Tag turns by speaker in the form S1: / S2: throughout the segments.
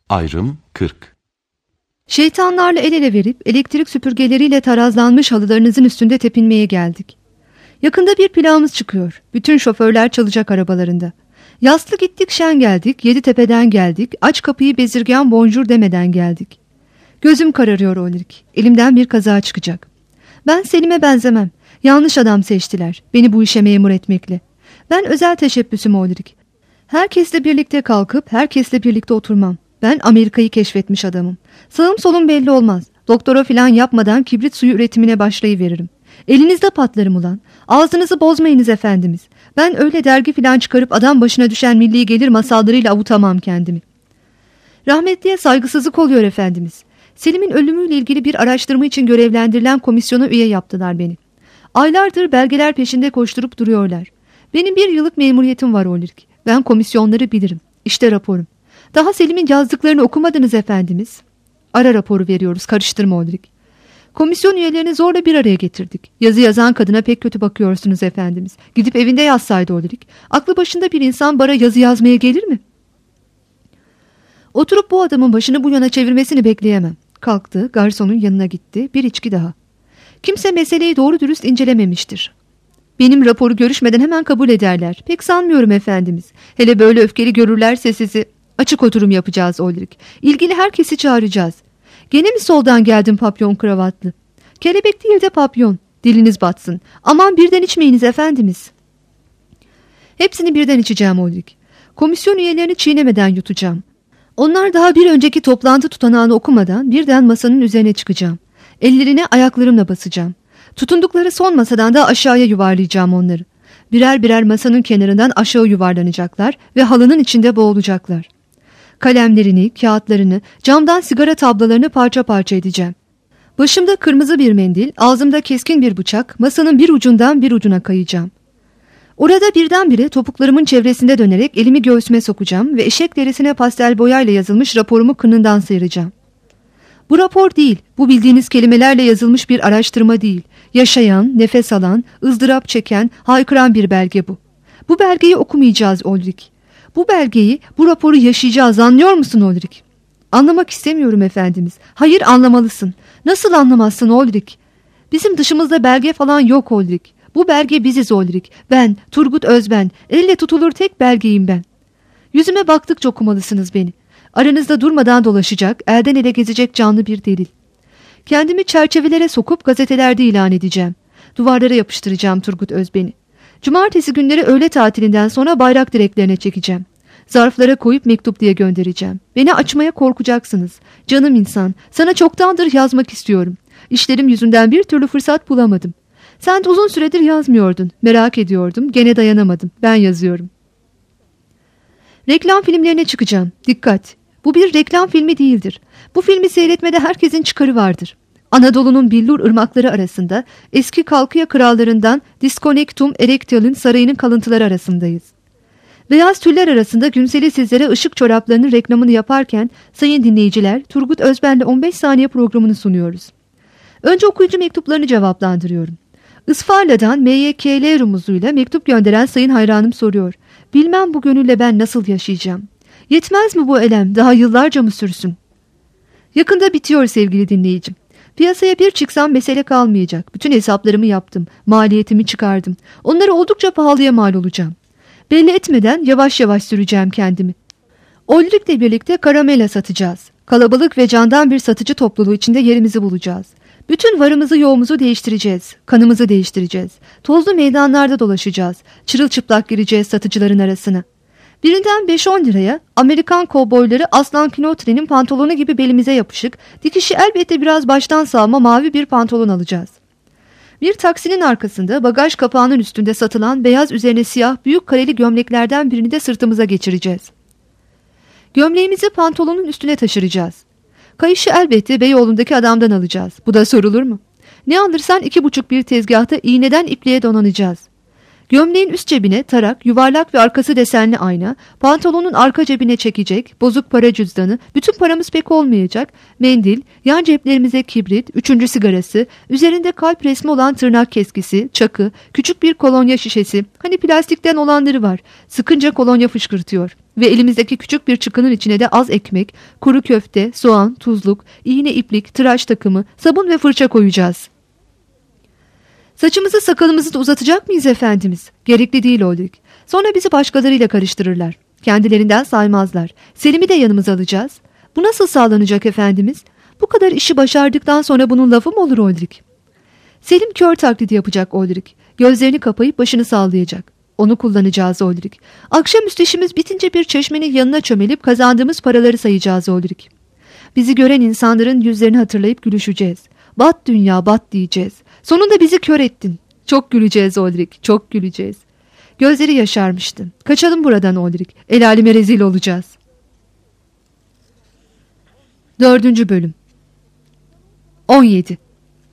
S1: Ayrım 40.
S2: Şeytanlarla el ele verip elektrik süpürgeleriyle tarazlanmış halılarınızın üstünde tepinmeye geldik. Yakında bir plağımız çıkıyor. Bütün şoförler çalacak arabalarında. Yaslı gittik şen geldik, Yeditepe'den geldik, aç kapıyı bezirgen bonjour demeden geldik. Gözüm kararıyor Ulrik. Elimden bir kaza çıkacak. Ben Selim'e benzemem. Yanlış adam seçtiler. Beni bu işe memur etmekle. Ben özel teşebbüsüm Ulrik. Herkesle birlikte kalkıp herkesle birlikte oturmam. Ben Amerika'yı keşfetmiş adamım. Sağım solum belli olmaz. Doktora filan yapmadan kibrit suyu üretimine başlayıveririm. Elinizde patlarım ulan. Ağzınızı bozmayınız efendimiz. Ben öyle dergi filan çıkarıp adam başına düşen milli gelir masallarıyla avutamam kendimi. Rahmetliye saygısızlık oluyor efendimiz. Selim'in ölümüyle ilgili bir araştırma için görevlendirilen komisyona üye yaptılar beni. Aylardır belgeler peşinde koşturup duruyorlar. Benim 1 yıllık memuriyetim var Ulrik. Ben komisyonları bilirim. İşte raporum. Daha Selim'in yazdıklarını okumadınız efendimiz. Ara raporu veriyoruz, karıştırma Ulrik. Komisyon üyelerini zorla bir araya getirdik. Yazı yazan kadına pek kötü bakıyorsunuz efendimiz. Gidip evinde yazsaydı Ulrik. Aklı başında bir insan bara yazı yazmaya gelir mi? Oturup bu adamın başını bu yana çevirmesini bekleyemem. Kalktı, garsonun yanına gitti, bir içki daha. Kimse meseleyi doğru dürüst incelememiştir. Benim raporu görüşmeden hemen kabul ederler. Pek sanmıyorum efendimiz. Hele böyle öfkeli görürlerse sizi. Açık oturum yapacağız Ulrik. İlgili herkesi çağıracağız. Gene mi soldan geldin papyon kravatlı? Kelebek değil de papyon. Diliniz batsın. Aman birden içmeyiniz efendimiz. Hepsini birden içeceğim Ulrik. Komisyon üyelerini çiğnemeden yutacağım. Onlar daha bir önceki toplantı tutanağını okumadan birden masanın üzerine çıkacağım. Ellerine ayaklarımla basacağım. Tutundukları son masadan da aşağıya yuvarlayacağım onları. Birer birer masanın kenarından aşağı yuvarlanacaklar ve halının içinde boğulacaklar. Kalemlerini, kağıtlarını, camdan sigara tablalarını parça parça edeceğim. Başımda kırmızı bir mendil, ağzımda keskin bir bıçak, masanın bir ucundan bir ucuna kayacağım. Orada birdenbire topuklarımın çevresinde dönerek elimi göğsüme sokacağım ve eşek derisine pastel boyayla yazılmış raporumu kınından sıyıracağım. Bu rapor değil, bu bildiğiniz kelimelerle yazılmış bir araştırma değil. Yaşayan, nefes alan, ızdırap çeken, haykıran bir belge bu. Bu belgeyi okumayacağız Ulrik. Bu belgeyi, bu raporu yaşayacağız, anlıyor musun Ulrik? Anlamak istemiyorum efendimiz. Hayır, anlamalısın. Nasıl anlamazsın Ulrik? Bizim dışımızda belge falan yok Ulrik. Bu belge biziz Ulrik. Ben, Turgut Özben, elle tutulur tek belgeyim ben. Yüzüme baktıkça okumalısınız beni. Aranızda durmadan dolaşacak, elden ele gezecek canlı bir delil. Kendimi çerçevelere sokup gazetelerde ilan edeceğim. Duvarlara yapıştıracağım Turgut Özben'i. Cumartesi günleri öğle tatilinden sonra bayrak direklerine çekeceğim. Zarflara koyup mektup diye göndereceğim. Beni açmaya korkacaksınız. Canım insan, sana çoktandır yazmak istiyorum. İşlerim yüzünden bir türlü fırsat bulamadım. Sen de uzun süredir yazmıyordun. Merak ediyordum. Gene dayanamadım. Ben yazıyorum. Reklam filmlerine çıkacağım. Dikkat! Bu bir reklam filmi değildir. Bu filmi seyretmede herkesin çıkarı vardır. Anadolu'nun billur ırmakları arasında eski Kalkıya krallarından Disconnectum Erechteal'in sarayının kalıntıları arasındayız. Beyaz tüller arasında Günsel'i sizlere ışık çoraplarının reklamını yaparken sayın dinleyiciler Turgut Özben'le 15 saniye programını sunuyoruz. Önce okuyucu mektuplarını cevaplandırıyorum. Isfarla'dan MYKL rumuzuyla mektup gönderen sayın hayranım soruyor. Bilmem bu gönülle ben nasıl yaşayacağım? Yetmez mi bu elem? Daha yıllarca mı sürsün? Yakında bitiyor sevgili dinleyicim. Piyasaya bir çıksam mesele kalmayacak. Bütün hesaplarımı yaptım. Maliyetimi çıkardım. Onları oldukça pahalıya mal olacağım. Belli etmeden yavaş yavaş süreceğim kendimi. Ulrik'le birlikte karamela satacağız. Kalabalık ve candan bir satıcı topluluğu içinde yerimizi bulacağız. Bütün varımızı yoğumuzu değiştireceğiz. Kanımızı değiştireceğiz. Tozlu meydanlarda dolaşacağız. Çırılçıplak gireceğiz satıcıların arasına. Birinden 5-10 liraya Amerikan kovboyları Aslan Knotre'nin pantolonu gibi belimize yapışık, dikişi elbette biraz baştan sağma mavi bir pantolon alacağız. Bir taksinin arkasında bagaj kapağının üstünde satılan beyaz üzerine siyah büyük kareli gömleklerden birini de sırtımıza geçireceğiz. Gömleğimizi pantolonun üstüne taşıracağız. Kayışı elbette Beyoğlu'ndaki adamdan alacağız. Bu da sorulur mu? Ne alırsan 2,5 bir tezgahta iğneden ipliğe donanacağız. Gömleğin üst cebine tarak, yuvarlak ve arkası desenli ayna, pantolonun arka cebine çekecek, bozuk para cüzdanı, bütün paramız pek olmayacak, mendil, yan ceplerimize kibrit, 3. sigarası, üzerinde kalp resmi olan tırnak keskisi, çakı, küçük bir kolonya şişesi, hani plastikten olanları var, sıkınca kolonya fışkırtıyor. Ve elimizdeki küçük bir çıkının içine de az ekmek, kuru köfte, soğan, tuzluk, iğne iplik, tıraş takımı, sabun ve fırça koyacağız. Saçımızı sakalımızı da uzatacak mıyız efendimiz? Gerekli değil olduk. Sonra bizi başkalarıyla karıştırırlar. Kendilerinden saymazlar. Selim'i de yanımıza alacağız. Bu nasıl sağlanacak efendimiz? Bu kadar işi başardıktan sonra bunun lafı mı olur Oldrik? Selim kör taklidi yapacak Oldrik. Gözlerini kapayıp başını sallayacak. Onu kullanacağız Oldrik. Akşamüstü işimiz bitince bir çeşmenin yanına çömelip kazandığımız paraları sayacağız Oldrik. Bizi gören insanların yüzlerini hatırlayıp gülüşeceğiz. Bat dünya bat diyeceğiz. Sonunda bizi kör ettin. Çok güleceğiz Oldrik, çok güleceğiz. Gözleri yaşarmıştı. Kaçalım buradan Oldrik. El aleme rezil olacağız. 4. Bölüm 17.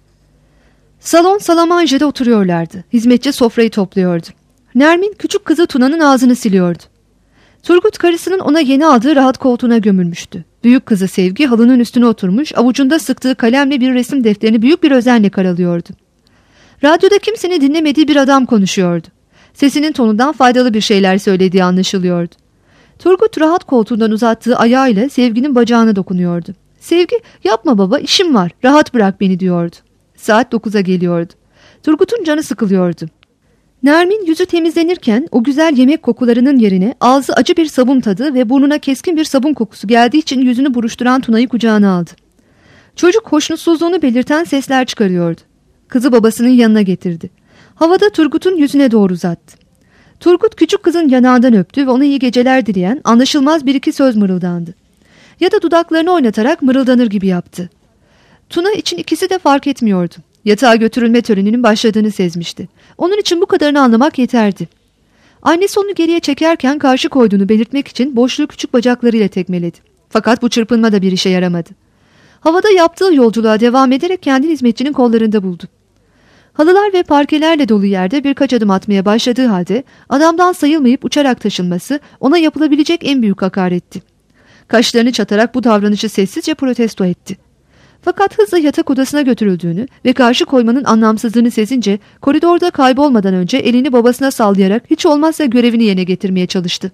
S2: Salon Salamanja'da oturuyorlardı. Hizmetçi sofrayı topluyordu. Nermin küçük kızı Tuna'nın ağzını siliyordu. Turgut karısının ona yeni aldığı rahat koltuğuna gömülmüştü. Büyük kızı Sevgi halının üstüne oturmuş, avucunda sıktığı kalemle bir resim defterini büyük bir özenle karalıyordu. Radyoda kimsenin dinlemediği bir adam konuşuyordu. Sesinin tonundan faydalı bir şeyler söylediği anlaşılıyordu. Turgut rahat koltuğundan uzattığı ayağıyla Sevgi'nin bacağına dokunuyordu. Sevgi, yapma baba, işim var, rahat bırak beni diyordu. Saat 9'a geliyordu. Turgut'un canı sıkılıyordu. Nermin yüzü temizlenirken o güzel yemek kokularının yerine ağzı acı bir sabun tadı ve burnuna keskin bir sabun kokusu geldiği için yüzünü buruşturan Tuna'yı kucağına aldı. Çocuk hoşnutsuzluğunu belirten sesler çıkarıyordu. Kızı babasının yanına getirdi. Havada Turgut'un yüzüne doğru uzattı. Turgut küçük kızın yanağından öptü ve ona iyi geceler dileyen anlaşılmaz bir iki söz mırıldandı. Ya da dudaklarını oynatarak mırıldanır gibi yaptı. Tuna için ikisi de fark etmiyordu. Yatağa götürülme töreninin başladığını sezmişti. Onun için bu kadarını anlamak yeterdi. Annesi onu geriye çekerken karşı koyduğunu belirtmek için boşluğu küçük bacaklarıyla tekmeledi. Fakat bu çırpınma da bir işe yaramadı. Havada yaptığı yolculuğa devam ederek kendini hizmetçinin kollarında buldu. Halılar ve parkelerle dolu yerde birkaç adım atmaya başladığı halde adamdan sayılmayıp uçarak taşınması ona yapılabilecek en büyük hakaretti. Kaşlarını çatarak bu davranışı sessizce protesto etti. Fakat hızla yatak odasına götürüldüğünü ve karşı koymanın anlamsızlığını sezince koridorda kaybolmadan önce elini babasına sallayarak hiç olmazsa görevini yerine getirmeye çalıştı.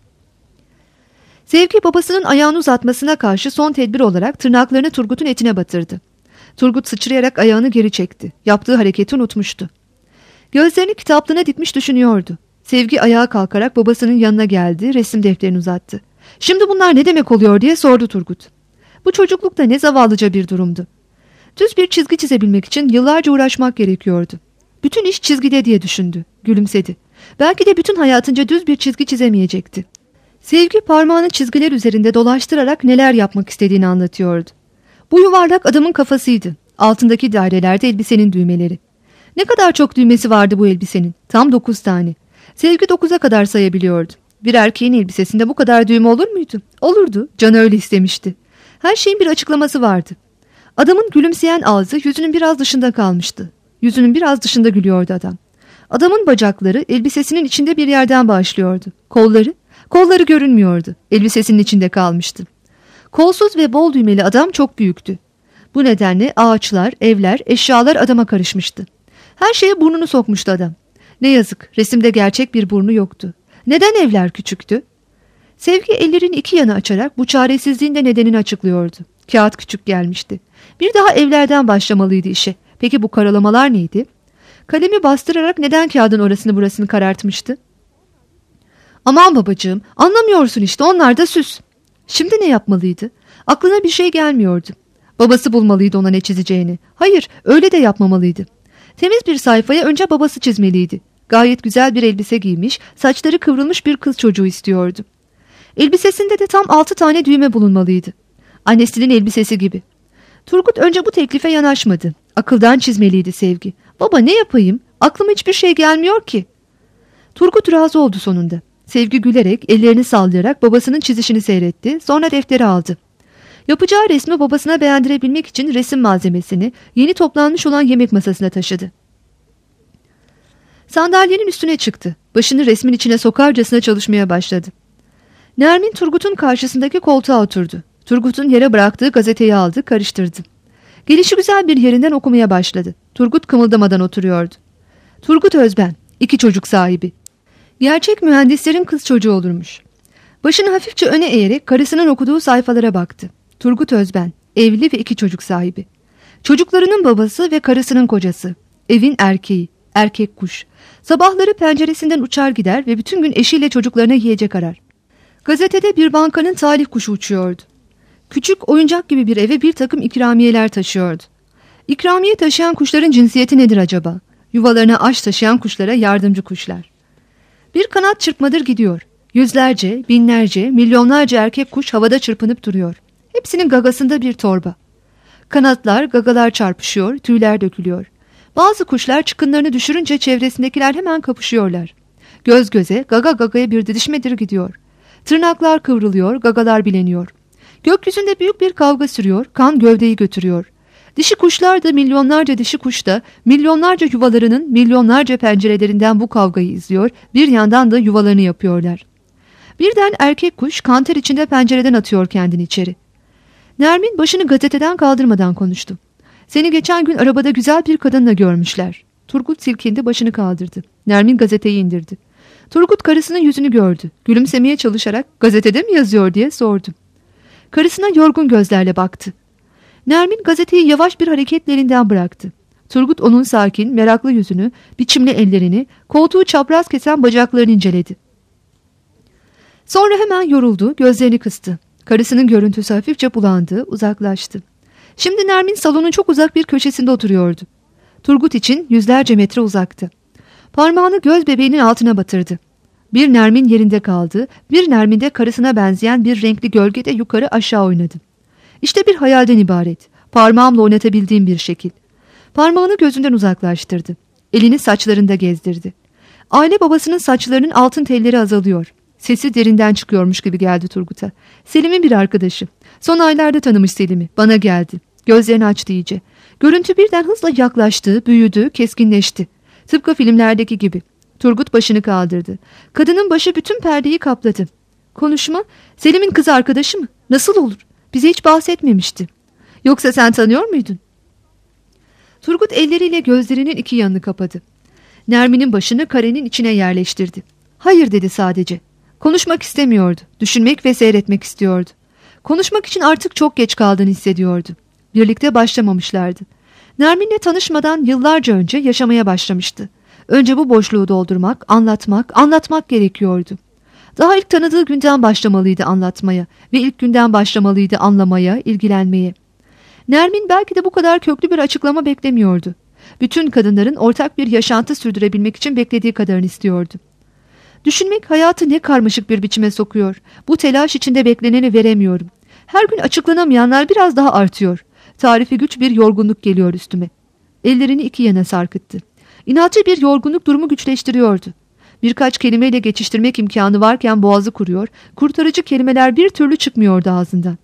S2: Sevgi babasının ayağını uzatmasına karşı son tedbir olarak tırnaklarını Turgut'un etine batırdı. Turgut sıçrayarak ayağını geri çekti. Yaptığı hareketi unutmuştu. Gözlerini kitaplığına dikmiş düşünüyordu. Sevgi ayağa kalkarak babasının yanına geldi, resim defterini uzattı. "Şimdi bunlar ne demek oluyor?" diye sordu Turgut. Bu çocuklukta ne zavallıca bir durumdu. Düz bir çizgi çizebilmek için yıllarca uğraşmak gerekiyordu. Bütün iş çizgide diye düşündü. Gülümsedi. Belki de bütün hayatınca düz bir çizgi çizemeyecekti. Sevgi parmağını çizgiler üzerinde dolaştırarak neler yapmak istediğini anlatıyordu. Bu yuvarlak adamın kafasıydı. Altındaki dairelerde elbisenin düğmeleri. Ne kadar çok düğmesi vardı bu elbisenin? Tam 9 tane. Sevgi 9'a kadar sayabiliyordu. Bir erkeğin elbisesinde bu kadar düğme olur muydu? Olurdu. Canı öyle istemişti. Her şeyin bir açıklaması vardı. Adamın gülümseyen ağzı yüzünün biraz dışında kalmıştı. Yüzünün biraz dışında gülüyordu adam. Adamın bacakları elbisesinin içinde bir yerden başlıyordu. Kolları görünmüyordu. Elbisesinin içinde kalmıştı. Kolsuz ve bol düğmeli adam çok büyüktü. Bu nedenle ağaçlar, evler, eşyalar adama karışmıştı. Her şeye burnunu sokmuştu adam. Ne yazık, resimde gerçek bir burnu yoktu. Neden evler küçüktü? Sevgi ellerini iki yana açarak bu çaresizliğin de nedenini açıklıyordu. Kağıt küçük gelmişti. Bir daha evlerden başlamalıydı işe. Peki bu karalamalar neydi? Kalemi bastırarak neden kağıdın orasını burasını karartmıştı? Aman babacığım, anlamıyorsun işte, onlar da süs. Şimdi ne yapmalıydı? Aklına bir şey gelmiyordu. Babası bulmalıydı ona ne çizeceğini. Hayır, öyle de yapmamalıydı. Temiz bir sayfaya önce babası çizmeliydi. Gayet güzel bir elbise giymiş, saçları kıvrılmış bir kız çocuğu istiyordu. Elbisesinde de tam 6 tane düğme bulunmalıydı. Annesinin elbisesi gibi. Turgut önce bu teklife yanaşmadı. Akıldan çizmeliydi Sevgi. Baba ne yapayım? Aklıma hiçbir şey gelmiyor ki. Turgut razı oldu sonunda. Sevgi gülerek, ellerini sallayarak babasının çizişini seyretti. Sonra defteri aldı. Yapacağı resmi babasına beğendirebilmek için resim malzemesini yeni toplanmış olan yemek masasına taşıdı. Sandalyenin üstüne çıktı. Başını resmin içine sokarcasına çalışmaya başladı. Nermin Turgut'un karşısındaki koltuğa oturdu. Turgut'un yere bıraktığı gazeteyi aldı, karıştırdı. Gelişigüzel bir yerinden okumaya başladı. Turgut kımıldamadan oturuyordu. Turgut Özben, 2 çocuk sahibi. Gerçek mühendislerin kız çocuğu olurmuş. Başını hafifçe öne eğerek karısının okuduğu sayfalara baktı. Turgut Özben, evli ve 2 çocuk sahibi. Çocuklarının babası ve karısının kocası. Evin erkeği, erkek kuş. Sabahları penceresinden uçar gider ve bütün gün eşiyle çocuklarına yiyecek arar. Gazetede bir bankanın talih kuşu uçuyordu. Küçük oyuncak gibi bir eve bir takım ikramiyeler taşıyordu. İkramiye taşıyan kuşların cinsiyeti nedir acaba? Yuvalarına aş taşıyan kuşlara yardımcı kuşlar. Bir kanat çırpmadır gidiyor. Yüzlerce, binlerce, milyonlarca erkek kuş havada çırpınıp duruyor. Hepsinin gagasında bir torba. Kanatlar, gagalar çarpışıyor, tüyler dökülüyor. Bazı kuşlar çıkınlarını düşürünce çevresindekiler hemen kapışıyorlar. Göz göze, gaga gagaya bir didişmedir gidiyor. Tırnaklar kıvrılıyor, gagalar bileniyor. Gökyüzünde büyük bir kavga sürüyor, kan gövdeyi götürüyor. Dişi kuşlar da milyonlarca dişi kuş da milyonlarca yuvalarının milyonlarca pencerelerinden bu kavgayı izliyor, bir yandan da yuvalarını yapıyorlar. Birden erkek kuş kanter içinde pencereden atıyor kendini içeri. Nermin başını gazeteden kaldırmadan konuştu. Seni geçen gün arabada güzel bir kadınla görmüşler. Turgut silkindi, başını kaldırdı. Nermin gazeteyi indirdi. Turgut karısının yüzünü gördü. Gülümsemeye çalışarak gazetede mi yazıyor diye sordu. Karısına yorgun gözlerle baktı. Nermin gazeteyi yavaş bir hareketle elinden bıraktı. Turgut onun sakin, meraklı yüzünü, biçimli ellerini, koltuğu çapraz kesen bacaklarını inceledi. Sonra hemen yoruldu, gözlerini kıstı. Karısının görüntüsü hafifçe bulandı, uzaklaştı. Şimdi Nermin salonun çok uzak bir köşesinde oturuyordu. Turgut için yüzlerce metre uzaktı. Parmağını göz bebeğinin altına batırdı. Bir Nermin yerinde kaldı, bir Nermin'de karısına benzeyen bir renkli gölge de yukarı aşağı oynadı. İşte bir hayalden ibaret, parmağımla oynatabildiğim bir şekil. Parmağını gözünden uzaklaştırdı. Elini saçlarında gezdirdi. Aile babasının saçlarının altın telleri azalıyor. Sesi derinden çıkıyormuş gibi geldi Turgut'a. Selim'in bir arkadaşı. Son aylarda tanımış Selim'i. Bana geldi. Gözlerini açtı iyice. Görüntü birden hızla yaklaştı, büyüdü, keskinleşti. Tıpkı filmlerdeki gibi. Turgut başını kaldırdı. Kadının başı bütün perdeyi kapladı. Konuşma, Selim'in kız arkadaşı mı? Nasıl olur? Bize hiç bahsetmemişti. Yoksa sen tanıyor muydun? Turgut elleriyle gözlerinin 2 yanını kapadı. Nermin'in başını karenin içine yerleştirdi. Hayır dedi sadece. Konuşmak istemiyordu. Düşünmek ve seyretmek istiyordu. Konuşmak için artık çok geç kaldığını hissediyordu. Birlikte başlamamışlardı. Nermin'le tanışmadan yıllarca önce yaşamaya başlamıştı. Önce bu boşluğu doldurmak, anlatmak gerekiyordu. Daha ilk tanıdığı günden başlamalıydı anlatmaya ve ilk günden başlamalıydı anlamaya, ilgilenmeye. Nermin belki de bu kadar köklü bir açıklama beklemiyordu. Bütün kadınların ortak bir yaşantı sürdürebilmek için beklediği kadarını istiyordu. Düşünmek hayatı ne karmaşık bir biçime sokuyor. Bu telaş içinde bekleneni veremiyorum. Her gün açıklanamayanlar biraz daha artıyor. Tarifi güç bir yorgunluk geliyor üstüme. Ellerini 2 yana sarkıttı. İnatçı bir yorgunluk durumu güçleştiriyordu. Birkaç kelimeyle geçiştirmek imkanı varken boğazı kuruyor, kurtarıcı kelimeler bir türlü çıkmıyordu ağzından.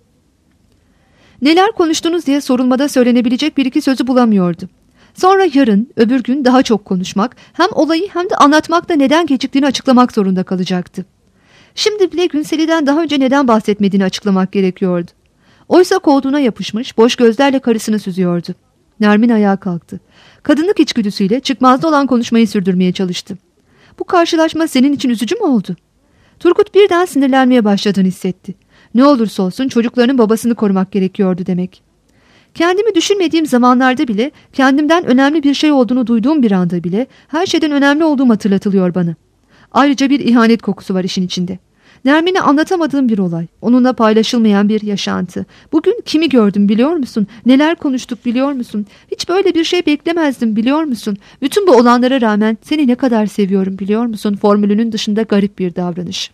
S2: Neler konuştunuz diye sorulmada söylenebilecek 1-2 sözü bulamıyordu. Sonra yarın, öbür gün daha çok konuşmak, hem olayı hem de anlatmakta neden geciktiğini açıklamak zorunda kalacaktı. Şimdi bile Günseli'den daha önce neden bahsetmediğini açıklamak gerekiyordu. Oysa koltuğuna yapışmış, boş gözlerle karısını süzüyordu. Nermin ayağa kalktı. Kadınlık içgüdüsüyle çıkmazda olan konuşmayı sürdürmeye çalıştı. Bu karşılaşma senin için üzücü mü oldu? Turgut birden sinirlenmeye başladığını hissetti. Ne olursa olsun çocuklarının babasını korumak gerekiyordu demek. Kendimi düşünmediğim zamanlarda bile, kendimden önemli bir şey olduğunu duyduğum bir anda bile her şeyden önemli olduğum hatırlatılıyor bana. Ayrıca bir ihanet kokusu var işin içinde. Nermin'e anlatamadığım bir olay, onunla paylaşılmayan bir yaşantı. Bugün kimi gördüm biliyor musun? Neler konuştuk biliyor musun? Hiç böyle bir şey beklemezdim biliyor musun? Bütün bu olanlara rağmen seni ne kadar seviyorum biliyor musun? Formülünün dışında garip bir davranış.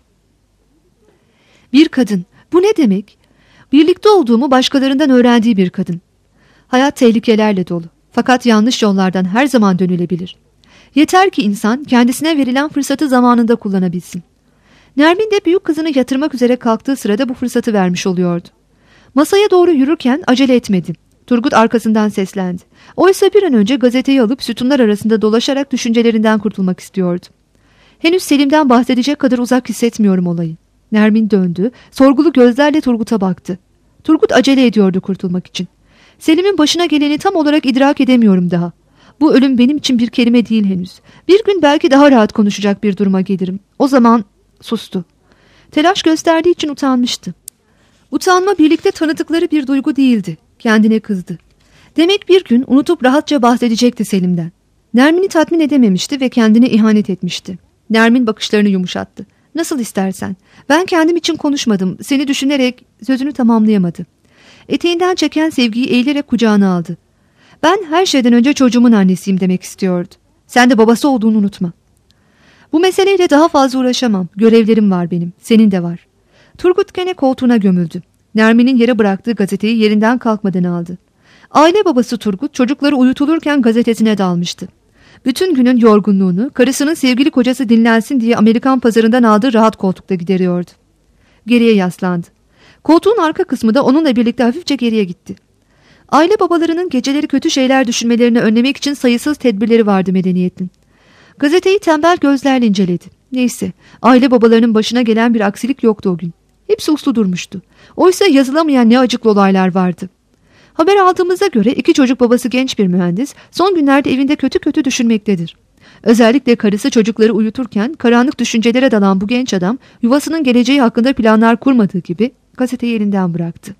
S2: Bir kadın, bu ne demek? Birlikte olduğumu başkalarından öğrendiği bir kadın. Hayat tehlikelerle dolu. Fakat yanlış yollardan her zaman dönülebilir. Yeter ki insan kendisine verilen fırsatı zamanında kullanabilsin. Nermin de büyük kızını yatırmak üzere kalktığı sırada bu fırsatı vermiş oluyordu. Masaya doğru yürürken acele etmedi. Turgut arkasından seslendi. Oysa bir an önce gazeteyi alıp sütunlar arasında dolaşarak düşüncelerinden kurtulmak istiyordu. Henüz Selim'den bahsedecek kadar uzak hissetmiyorum olayı. Nermin döndü, sorgulu gözlerle Turgut'a baktı. Turgut acele ediyordu kurtulmak için. Selim'in başına geleni tam olarak idrak edemiyorum daha. Bu ölüm benim için bir kelime değil henüz. Bir gün belki daha rahat konuşacak bir duruma gelirim. O zaman sustu. Telaş gösterdiği için utanmıştı. Utanma birlikte tanıdıkları bir duygu değildi. Kendine kızdı. Demek bir gün unutup rahatça bahsedecekti Selim'den. Nermin'i tatmin edememişti ve kendine ihanet etmişti. Nermin bakışlarını yumuşattı. Nasıl istersen. Ben kendim için konuşmadım. Seni düşünerek sözünü tamamlayamadı. Eteğinden çeken Sevgi'yi eğilerek kucağına aldı. Ben her şeyden önce çocuğumun annesiyim demek istiyordu. Sen de babası olduğunu unutma. Bu meseleyle daha fazla uğraşamam. Görevlerim var benim. Senin de var. Turgut gene koltuğuna gömüldü. Nermin'in yere bıraktığı gazeteyi yerinden kalkmadan aldı. Aile babası Turgut çocukları uyutulurken gazetesine dalmıştı. Bütün günün yorgunluğunu karısının sevgili kocası dinlensin diye Amerikan pazarından aldığı rahat koltukta gideriyordu. Geriye yaslandı. Koltuğun arka kısmı da onunla birlikte hafifçe geriye gitti. Aile babalarının geceleri kötü şeyler düşünmelerini önlemek için sayısız tedbirleri vardı medeniyetin. Gazeteyi tembel gözlerle inceledi. Neyse, aile babalarının başına gelen bir aksilik yoktu o gün. Hepsi uslu durmuştu. Oysa yazılamayan ne acıklı olaylar vardı. Haber aldığımıza göre 2 çocuk babası genç bir mühendis son günlerde evinde kötü kötü düşünmektedir. Özellikle karısı çocukları uyuturken karanlık düşüncelere dalan bu genç adam yuvasının geleceği hakkında planlar kurmadığı gibi gazeteyi elinden bıraktı.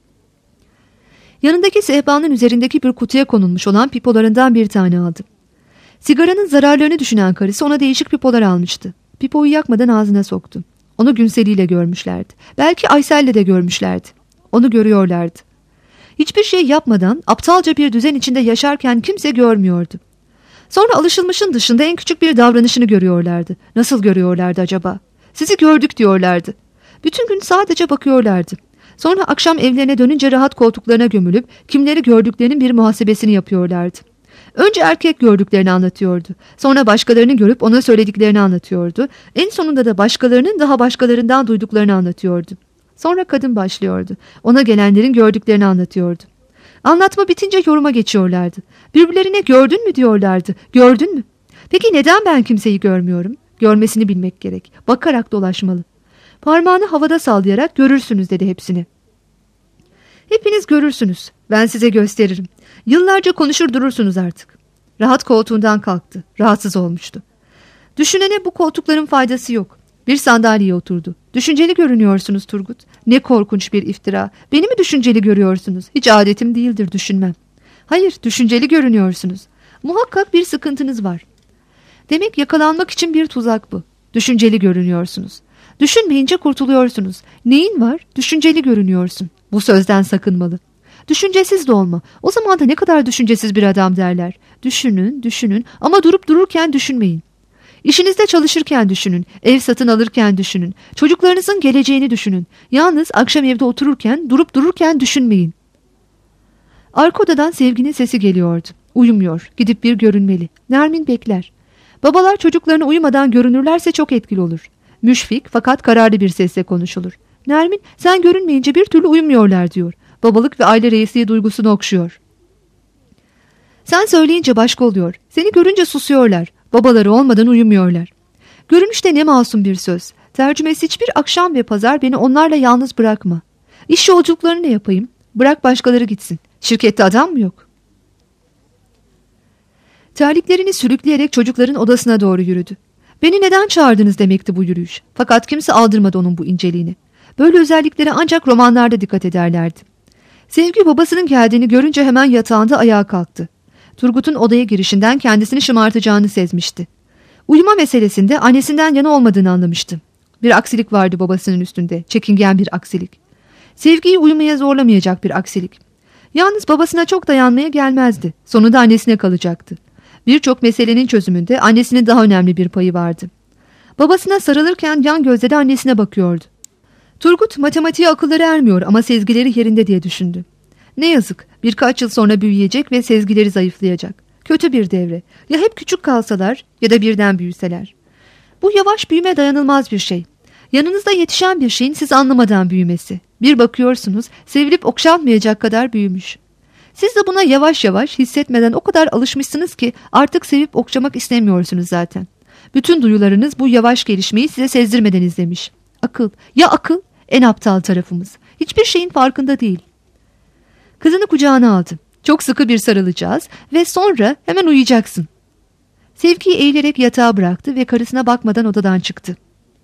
S2: Yanındaki sehpanın üzerindeki bir kutuya konulmuş olan pipolarından bir tane aldı. Sigaranın zararlarını düşünen karısı ona değişik pipolar almıştı. Pipoyu yakmadan ağzına soktu. Onu Günseli'yle görmüşlerdi. Belki Aysel'le de görmüşlerdi. Onu görüyorlardı. Hiçbir şey yapmadan aptalca bir düzen içinde yaşarken kimse görmüyordu. Sonra alışılmışın dışında en küçük bir davranışını görüyorlardı. Nasıl görüyorlardı acaba? Sizi gördük diyorlardı. Bütün gün sadece bakıyorlardı. Sonra akşam evlerine dönünce rahat koltuklarına gömülüp kimleri gördüklerinin bir muhasebesini yapıyorlardı. Önce erkek gördüklerini anlatıyordu. Sonra başkalarını görüp ona söylediklerini anlatıyordu. En sonunda da başkalarının daha başkalarından duyduklarını anlatıyordu. Sonra kadın başlıyordu. Ona gelenlerin gördüklerini anlatıyordu. Anlatma bitince yoruma geçiyorlardı. Birbirlerine gördün mü diyorlardı. Gördün mü? Peki neden ben kimseyi görmüyorum? Görmesini bilmek gerek. Bakarak dolaşmalı. Parmağını havada sallayarak görürsünüz dedi hepsine. Hepiniz görürsünüz. Ben size gösteririm. Yıllarca konuşur durursunuz artık. Rahat koltuğundan kalktı. Rahatsız olmuştu. Düşünene bu koltukların faydası yok. Bir sandalyeye oturdu. Düşünceli görünüyorsunuz Turgut. Ne korkunç bir iftira. Beni mi düşünceli görüyorsunuz? Hiç adetim değildir düşünmem. Hayır, düşünceli görünüyorsunuz. Muhakkak bir sıkıntınız var. Demek yakalanmak için bir tuzak bu. Düşünceli görünüyorsunuz. Düşünmeyince kurtuluyorsunuz. Neyin var? Düşünceli görünüyorsun. Bu sözden sakınmalı. Düşüncesiz de olma. O zaman da ne kadar düşüncesiz bir adam derler. Düşünün, düşünün ama durup dururken düşünmeyin. İşinizde çalışırken düşünün, ev satın alırken düşünün, çocuklarınızın geleceğini düşünün. Yalnız akşam evde otururken, durup dururken düşünmeyin. Arka odadan Sevgi'nin sesi geliyordu. Uyumuyor, gidip bir görünmeli. Nermin bekler. Babalar çocuklarına uyumadan görünürlerse çok etkili olur. Müşfik fakat kararlı bir sesle konuşulur. Nermin, sen görünmeyince bir türlü uyumuyorlar diyor. Babalık ve aile reisliği duygusunu okşuyor. Sen söyleyince başka oluyor. Seni görünce susuyorlar. Babaları olmadan uyumuyorlar. Görünüşte ne masum bir söz. Tercümesi hiçbir akşam ve pazar beni onlarla yalnız bırakma. İş yolculuklarını ne yapayım? Bırak başkaları gitsin. Şirkette adam mı yok? Terliklerini sürükleyerek çocukların odasına doğru yürüdü. Beni neden çağırdınız demekti bu yürüyüş. Fakat kimse aldırmadı onun bu inceliğini. Böyle özelliklere ancak romanlarda dikkat ederlerdi. Sevgi babasının geldiğini görünce hemen yatağında ayağa kalktı. Turgut'un odaya girişinden kendisini şımartacağını sezmişti. Uyuma meselesinde annesinden yana olmadığını anlamıştı. Bir aksilik vardı babasının üstünde, çekingen bir aksilik. Sevgiyi uyumaya zorlamayacak bir aksilik. Yalnız babasına çok dayanmaya gelmezdi. Sonunda annesine kalacaktı. Birçok meselenin çözümünde annesinin daha önemli bir payı vardı. Babasına sarılırken yan gözle de annesine bakıyordu. Turgut matematiğe akılları ermiyor ama sezgileri yerinde diye düşündü. Ne yazık, birkaç yıl sonra büyüyecek ve sezgileri zayıflayacak. Kötü bir devre. Ya hep küçük kalsalar ya da birden büyüseler. Bu yavaş büyüme dayanılmaz bir şey. Yanınızda yetişen bir şeyin siz anlamadan büyümesi. Bir bakıyorsunuz, sevilip okşanmayacak kadar büyümüş. Siz de buna yavaş yavaş hissetmeden o kadar alışmışsınız ki artık sevip okşamak istemiyorsunuz zaten. Bütün duyularınız bu yavaş gelişmeyi size sezdirmeden izlemiş. Akıl, ya akıl en aptal tarafımız. Hiçbir şeyin farkında değil. Kızını kucağına aldı. Çok sıkı bir sarılacağız ve sonra hemen uyuyacaksın. Sevgiyi eğilerek yatağa bıraktı ve karısına bakmadan odadan çıktı.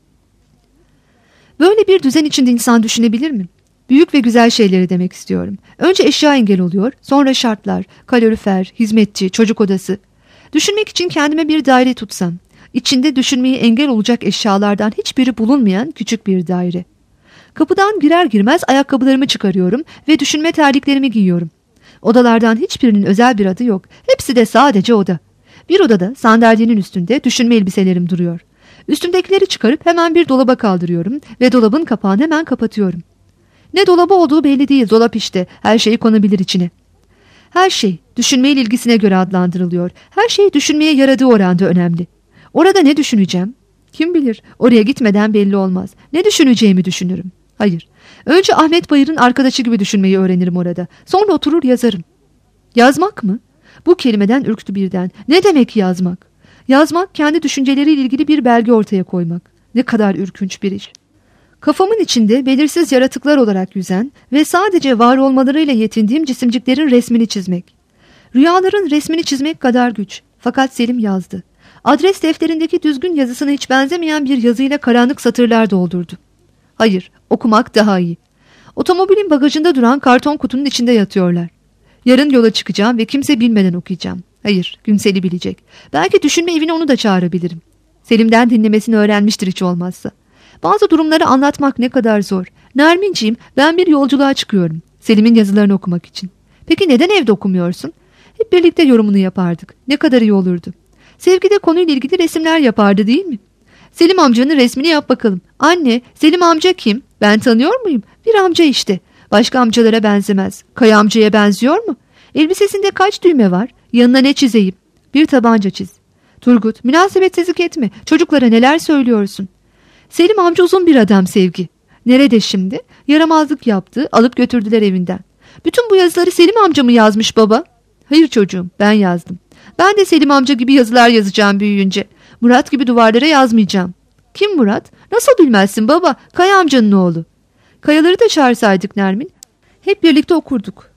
S2: Böyle bir düzen içinde insan düşünebilir mi? Büyük ve güzel şeyleri demek istiyorum. Önce eşya engel oluyor, sonra şartlar, kalorifer, hizmetçi, çocuk odası. Düşünmek için kendime bir daire tutsam, içinde düşünmeyi engel olacak eşyalardan hiçbiri bulunmayan küçük bir daire. Kapıdan girer girmez ayakkabılarımı çıkarıyorum ve düşünme terliklerimi giyiyorum. Odalardan hiçbirinin özel bir adı yok. Hepsi de sadece oda. Bir odada sandalyenin üstünde düşünme elbiselerim duruyor. Üstümdekileri çıkarıp hemen bir dolaba kaldırıyorum ve dolabın kapağını hemen kapatıyorum. Ne dolabı olduğu belli değil, dolap işte, her şey konabilir içine. Her şey düşünmeyle ilgisine göre adlandırılıyor. Her şey düşünmeye yaradığı oranda önemli. Orada ne düşüneceğim? Kim bilir, oraya gitmeden belli olmaz. Ne düşüneceğimi düşünürüm. Hayır, önce Ahmet Bayır'ın arkadaşı gibi düşünmeyi öğrenirim orada. Sonra oturur yazarım. Yazmak mı? Bu kelimeden ürktü birden. Ne demek yazmak? Yazmak, kendi düşünceleriyle ilgili bir belge ortaya koymak. Ne kadar ürkünç bir iş. Kafamın içinde belirsiz yaratıklar olarak yüzen ve sadece var olmalarıyla yetindiğim cisimciklerin resmini çizmek. Rüyaların resmini çizmek kadar güç. Fakat Selim yazdı. Adres defterindeki düzgün yazısına hiç benzemeyen bir yazıyla karanlık satırlar doldurdu. Hayır, okumak daha iyi. Otomobilin bagajında duran karton kutunun içinde yatıyorlar. Yarın yola çıkacağım ve kimse bilmeden okuyacağım. Hayır, Günsel'i bilecek. Belki düşünme evine onu da çağırabilirim. Selim'den dinlemesini öğrenmiştir hiç olmazsa. Bazı durumları anlatmak ne kadar zor. Nerminciğim, ben bir yolculuğa çıkıyorum. Selim'in yazılarını okumak için. Peki neden evde okumuyorsun? Hep birlikte yorumunu yapardık. Ne kadar iyi olurdu. Sevgi de konuyla ilgili resimler yapardı değil mi? Selim amcanın resmini yap bakalım. Anne, Selim amca kim? Ben tanıyor muyum? Bir amca işte. Başka amcalara benzemez. Kaya amcaya benziyor mu? Elbisesinde kaç düğme var? Yanına ne çizeyim? Bir tabanca çiz. Turgut, münasebetsizlik etme. Çocuklara neler söylüyorsun? Selim amca uzun bir adam Sevgi. Nerede şimdi? Yaramazlık yaptı, alıp götürdüler evinden. Bütün bu yazıları Selim amca mı yazmış baba? Hayır çocuğum, ben yazdım. Ben de Selim amca gibi yazılar yazacağım büyüyünce. Murat gibi duvarlara yazmayacağım. Kim Murat? Nasıl bilmezsin baba? Kaya amcanın oğlu. Kayaları da çağırsaydık Nermin. Hep birlikte okurduk.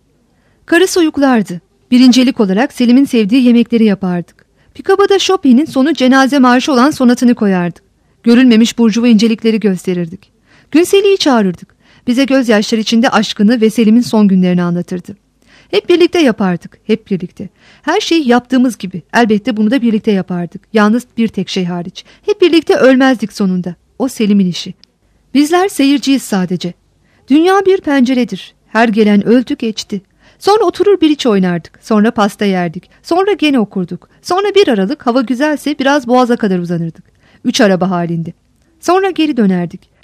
S2: Karısı uyuklardı. Birincelik olarak Selim'in sevdiği yemekleri yapardık. Pikabada Chopin'in sonu cenaze marşı olan sonatını koyardık. Görülmemiş burjuva incelikleri gösterirdik. Günsel'i çağırırdık. Bize gözyaşları içinde aşkını ve Selim'in son günlerini anlatırdı. Hep birlikte yapardık, hep birlikte. Her şeyi yaptığımız gibi, elbette bunu da birlikte yapardık. Yalnız bir tek şey hariç. Hep birlikte ölmezdik sonunda. O Selim'in işi. Bizler seyirciyiz sadece. Dünya bir penceredir. Her gelen öldü geçti. Sonra oturur bir iç oynardık. Sonra pasta yerdik. Sonra gene okurduk. Sonra bir aralık hava güzelse biraz boğaza kadar uzanırdık. 3 araba halinde. Sonra geri dönerdik.